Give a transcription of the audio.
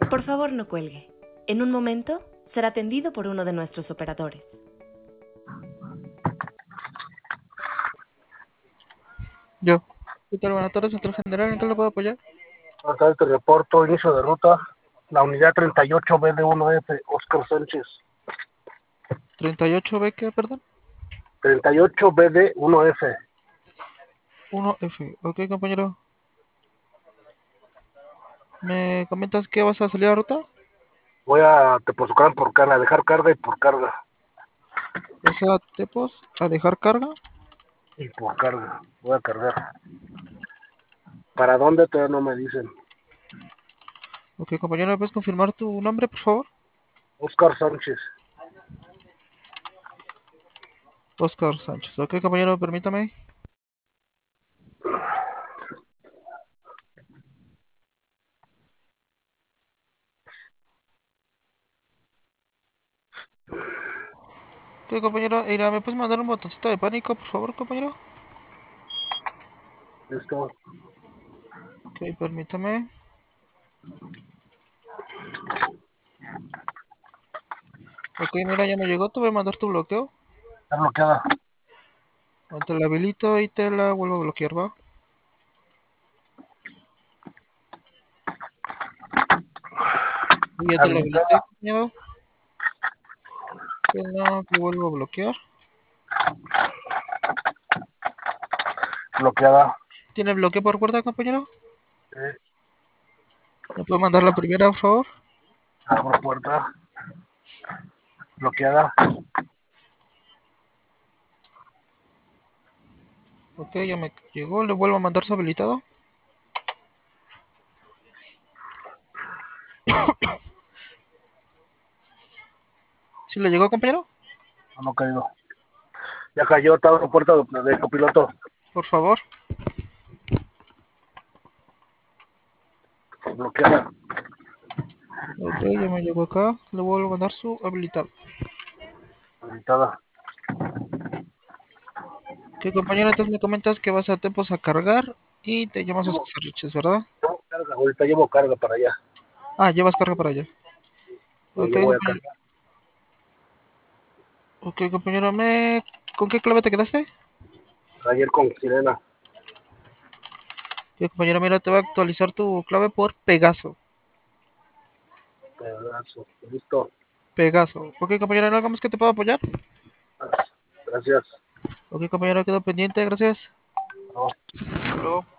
Por favor, no cuelgue. En un momento será atendido por uno de nuestros operadores. Yo. ¿Qué tal? Buenas tardes, Central General. ¿En qué le puedo apoyar? Acá te reporto inicio de ruta. La unidad 38BD1F, Oscar Sánchez. 38B, ¿qué, perdón? 38BD1F. 1F. Ok, compañero. ¿Me comentas que vas a salir a ruta? Voy a Tepozotlán por carga, a dejar carga y por carga. ¿Vas a Tepos a dejar carga? Y por carga. Voy a cargar. ¿Para dónde todavía no me dicen? Ok, compañero, ¿me puedes confirmar tu nombre, por favor? Oscar Sánchez. Oscar Sánchez. Ok, compañero, permítame. Ok, compañero, mira, ¿me puedes mandar un botoncito de pánico, por favor, compañero? Listo. Ok, permítame. Ok, mira, ya me llegó. Te voy a mandar tu bloqueo. Está bloqueada. Te la habilito y te la vuelvo a bloquear, ¿va? Y ya te la habilité, Habilitada. compañero. Te la vuelvo a bloquear. Bloqueada. ¿Tiene bloqueo por puerta, compañero? Eh, ¿Me puede mandar la primera, por favor? abro puerta. Bloqueada. Ok, ya me llegó. Le vuelvo a mandar su habilitado. ¿Sí le llegó, compañero? No cayó. Ya cayó, está abro puerta de copiloto. Por favor. Bloqueada. Ok, ya me llegó acá. Le vuelvo a mandar su habilitado. Habilitada. Ok, compañero, entonces me comentas que vas a Tempos a cargar y te llamas Oscar Sánchez, ¿verdad? Llevo carga, ahorita llevo carga para allá. Ah, llevas carga para allá. Y Ok, yo voy a compañero. cargar. Ok, compañero, ¿con qué clave te quedaste? Ayer con sirena. Ok, compañero, mira, te voy a actualizar tu clave por Pegaso. Pedazo. Listo. Pegaso. Ok, compañero, ¿no algo más que te puedo apoyar? Gracias. Ok, compañero, quedo pendiente, gracias. No. Hasta luego.